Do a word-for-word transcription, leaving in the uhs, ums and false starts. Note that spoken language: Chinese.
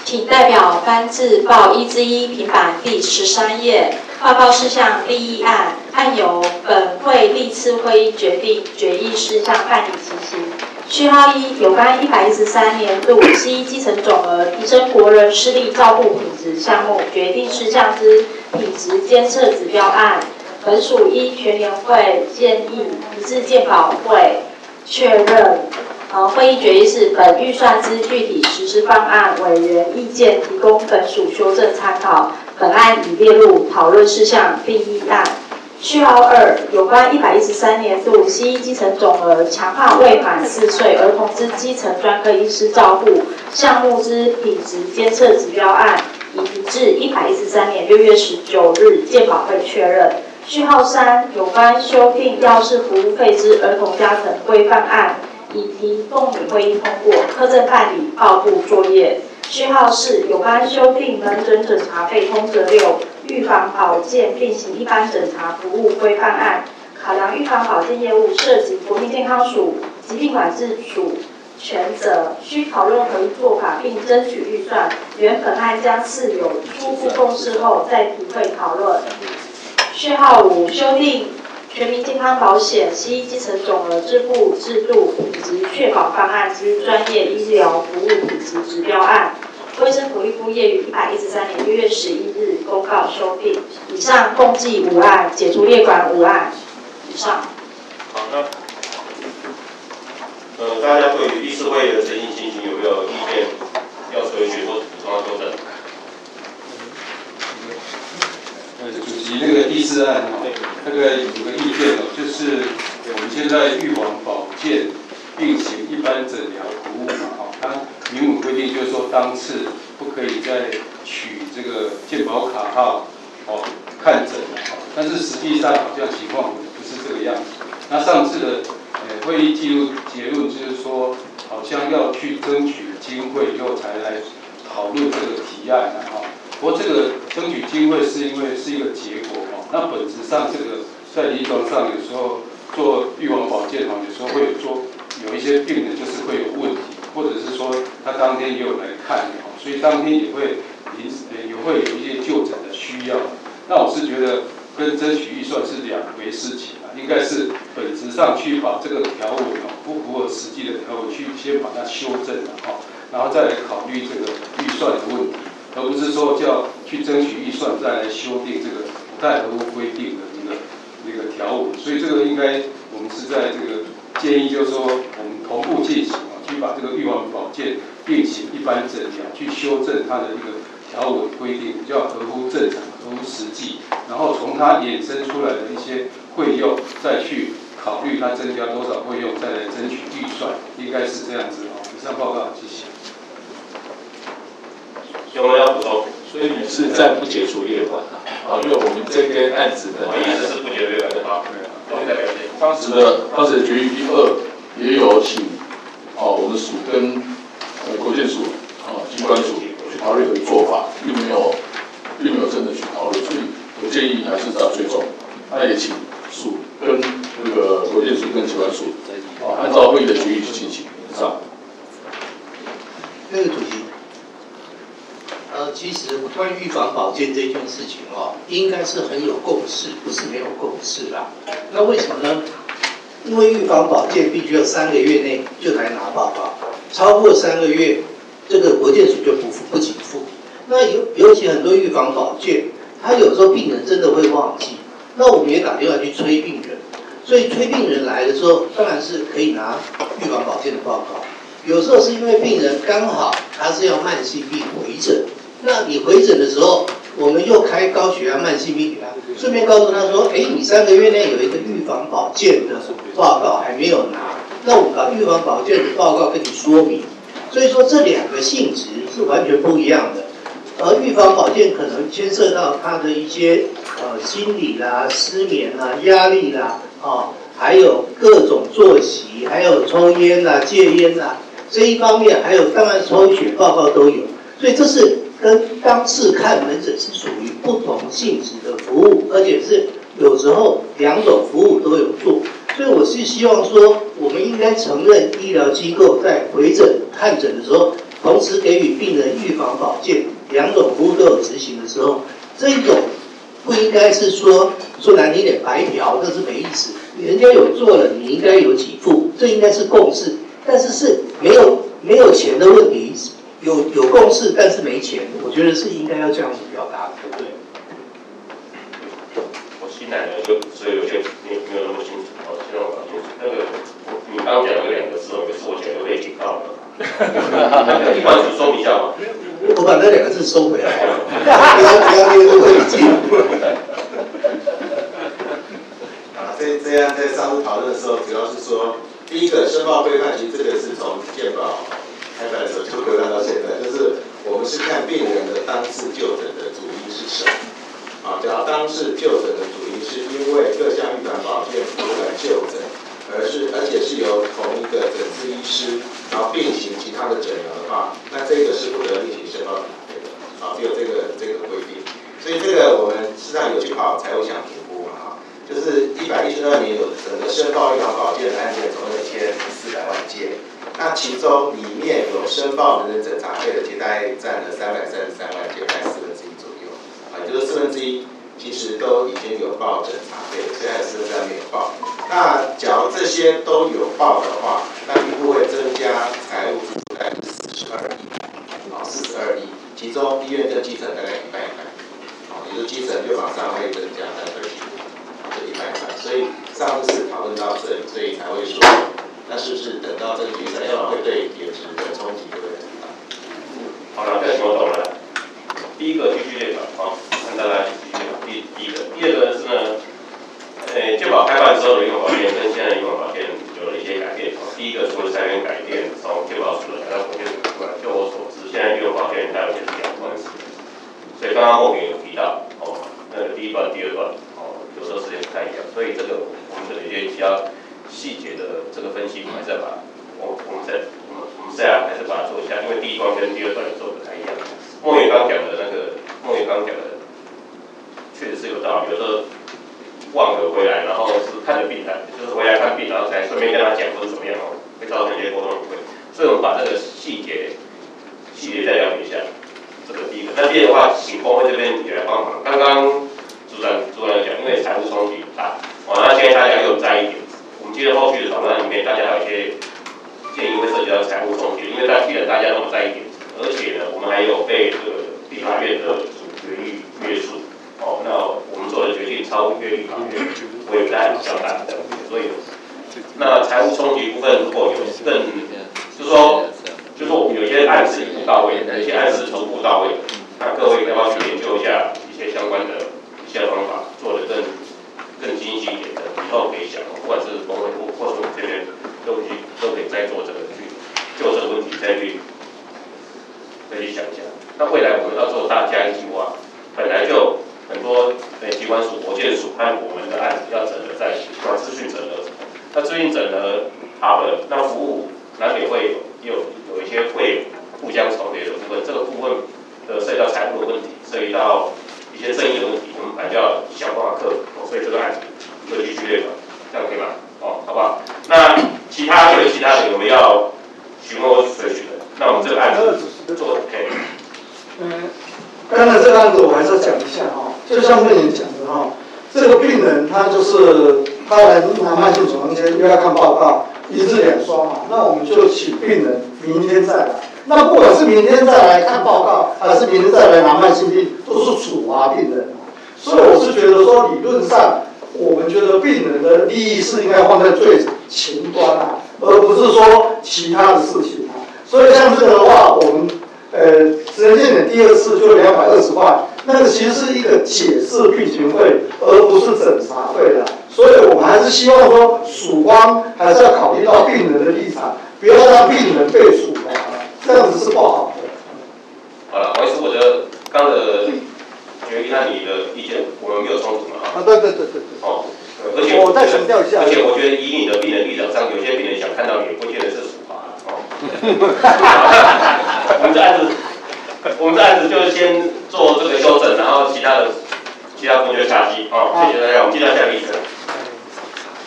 请代表翻至报一之一平板第十三页，报告事项第一案，按由本会历次会议决定决议事项办理情形。序号一，有关一百一十三年度西基层总额提升国人视力照护品质项目决定事项之品质监测指标案，本属依全联会建议一致健保会确认。呃，会议决议是本预算之具体实施方案，委员意见提供本属修正参考。本案已列入讨论事项第一案。序号二，有关一百一十三年度西医基层总额强化未满四岁儿童之基层专科医师照护项目之品质监测指标案，已提至一百一十三年六月十九日健保会确认。序号三，有关修订药事服务费之儿童加成规范案，已提动理会议通过，课政办理报部作业。序号四，有关修订门诊诊查费通则六预防保健并行一般诊查服务规范案，考量预防保健业务涉及国民健康署、疾病管制署权责，需讨论合一做法并争取预算。原本案将自有初步共识后再提会讨论。序号五，修订全民健康保险西医基层总额支付制度品质确保方案之专业医疗服务品质指标案，卫生福利部业于一百一十三年六月十一日公告修订。以上共计五案，解除列管五案。以上。 好，那呃，大家对于议事会的诚信情形有没有意见？要垂询或补充要纠正？ 呃，主席，那个第四案哈，那个有个意见哦，就是我们现在预防保健并行一般诊疗服务嘛，哈，它明文规定就是说当次不可以再取这个健保卡号哦看诊了哈，但是实际上好像情况不是这个样子。那上次的呃会议记录结论就是说，好像要去争取经费以后才来讨论这个提案啊哈。不过这个争取经费是因为是一个结果哈，那本质上这个在临床上有时候做预防保健哈，有时候会有做有一些病人就是会有问题，或者是说他当天也有来看哈，所以当天也会临也会有一些就诊的需要。那我是觉得跟争取预算是两回事情啊，应该是本质上去把这个条文哈不符合实际的条文去先把它修正了哈，然后再来考虑这个预算的问题。而不是说叫去争取预算再来修订这个不太合乎规定的那个那个条文，所以这个应该我们是在这个建议，就是说我们同步进行啊，去把这个预防保健并行一般诊疗去修正它的一个条文规定，比较合乎正常、合乎实际，然后从它衍生出来的一些费用再去考虑它增加多少费用，再来争取预算，应该是这样子啊。以上报告，谢谢。 有人要补充？ 所以你是暂不解除列管啊？啊，因为我们这边案子的， 我意思是不解除列管的。好，我代表意见。 当时的当时的决议第二也有请，哦，我们署跟呃国健署啊机关署去讨论的做法，并没有并没有真的去讨论，所以我建议还是到最终，那也请署跟那个国健署跟机关署啊按照会议的决议去进行。以上。 那个主席。呃，其实关于预防保健这件事情哦，应该是很有共识，不是没有共识啦。那为什么呢？因为预防保健必须要三个月内就来拿报告，超过三个月，这个国健署就不付不给付。那尤尤其很多预防保健，他有时候病人真的会忘记，那我们也打电话去催病人，所以催病人来的时候，当然是可以拿预防保健的报告。有时候是因为病人刚好他是要慢性病回诊。那你回诊的时候，我们又开高血压慢性病给他，顺便告诉他说，哎，你三个月内有一个预防保健的报告还没有拿，那我们把预防保健的报告跟你说明。所以说这两个性质是完全不一样的。而预防保健可能牵涉到他的一些呃心理啦、失眠啦、压力啦，哦，还有各种作息，还有抽烟啦、戒烟啦这一方面，还有当然抽血报告都有，所以这是。跟当次看门诊是属于不同性质的服务，而且是有时候两种服务都有做，所以我是希望说，我们应该承认医疗机构在回诊看诊的时候， 同时给予病人预防保健两种服务都有执行的时候，这种不应该是说说难听点白嫖，这是没意思。人家有做了，你应该有给付，这应该是共识。但是是没有没有钱的问题，有有共识，但是没钱，我觉得是应该要这样子表达的，对不对？ 我新来的就所以有些没没有那么清楚，哦，希望我搞清楚。那个你刚刚讲的两个字，有一个是我讲的被警告了，一般只说明一下嘛。 我把那两个字收回来，不要不要列入会议。 啊，这这样在上次讨论的时候，主要是说。第一个申报规范，其实这个是从健保开办的时候就规范到现在，就是我们是看病人的当次就诊的主因是什么。啊，只要当次就诊的主因是因为各项预防保健服务来就诊，而是而且是由同一个诊治医师，然后并行其他的诊疗的话，那这个是不得另行申报理赔的。啊，只有这个这个规定。所以这个我们实际上有去跑财务想评估嘛，哈。就是一百一十二年有整个申报预防保健的案件总共一千四百万件，那其中里面有申报门诊诊查费的，其实大概占了三百三十三万件，大概四分之一左右，啊，也就是四分之一其实都已经有报诊查费，现在四分之三没有报。那假如这些都有报的话，那医护会增加财务支出大概四十二亿，啊，四十二亿，其中医院跟基层大概一半一半，啊，也就是基层就马上会增加大概二十。一百块，所以上次是讨论到这里，所以才会说，那是不是等到这个决赛，要不然会对体质的冲击就会很大。 好了，这个我懂了。第一个继续列表，好，看大家继续列表。第第一个，第二个是呢，呃，健保开办之后的预防保健跟现在的预防保健有了一些改变。第一个除了裁员改变，从健保署的来到国健署出来，就我所知，现在预防保健还有一些是两段式的。所以刚刚孟明有提到，哦，那个第一段、第二段。有时候时间不太一样，所以这个我们这个一些比较细节的这个分析，我们还是要把我我们再我们我们再还是把它做一下，因为第一段跟第二段有时候不太一样。孟远刚讲的那个，孟远刚讲的确实是有道理，有时候忘了回来，然后是看着病人，就是回来看病，然后才顺便跟他讲或者怎么样哦，会造成一些沟通误会。所以我们把这个细节细节再了解一下，这个第一个。那第二个话，请工会这边也来帮忙，刚刚。主任，主任讲，因为财务冲击大，哦，那现在大家又在意点，我们记得后续的讨论里面，大家有一些建议会涉及到财务冲击，因为大既然大家那么在意点，而且呢，我们还有被这个立法院的主决议约束，哦，那我们做的决定超越立法院，我也不太相当的，所以，那财务冲击部分如果有更，就是说，就是说我们有些案是一步到位的，有些案是逐步到位的，那各位要不要去研究一下一些相关的？一些方法做得更更精细一点的，以后可以想，不管是工会部或是我们这边都可以都可以再做这个去就这个问题再去再去想一下。那未来我们要做大家计划，本来就很多呃机关署、国健署和我们的案子要整合在一起，把资讯整合。那资讯整合好了，那服务难免会有有有一些会互相重叠的部分，这个部分的涉及到财务的问题，涉及到一些争议的问题，我们还是要想办法克服，哦，所以这个案子就继续列吧，这样可以吗？哦，好不好？那其他对其他的有没有要询问或随许的？那我们这个案子做 OK。 嗯，刚才这个案子我还是要讲一下哈，就像魏您讲的哈，这个病人他就是他来拿慢性肿瘤前又要看报告，一日两双嘛，那我们就请病人明天再来。那不管是明天再来看报告，还是明天再来拿慢性病，都是处罚病人。所以我是觉得说，理论上，我们觉得病人的利益是应该放在最前端啊，而不是说其他的事情啊。所以像这个的话，我们呃，职能健检第二次就两百二十块，那个其实是一个解释病情费，而不是诊查费的。所以我们还是希望说，署方还是要考虑到病人的立场，不要让病人被处罚。这样子是不好的。 好了，王医师，我的刚的决议和你的意见，我们没有冲突嘛？ 啊，对对对对对。 哦，而且我再强调一下。 而且我觉得以你的病人立场上，有些病人想看到你，不见得是处罚哦。我们这案子，我们这案子就先做这个修正，然后其他的其他同学查询哦。谢谢大家，我们接下来下个议程。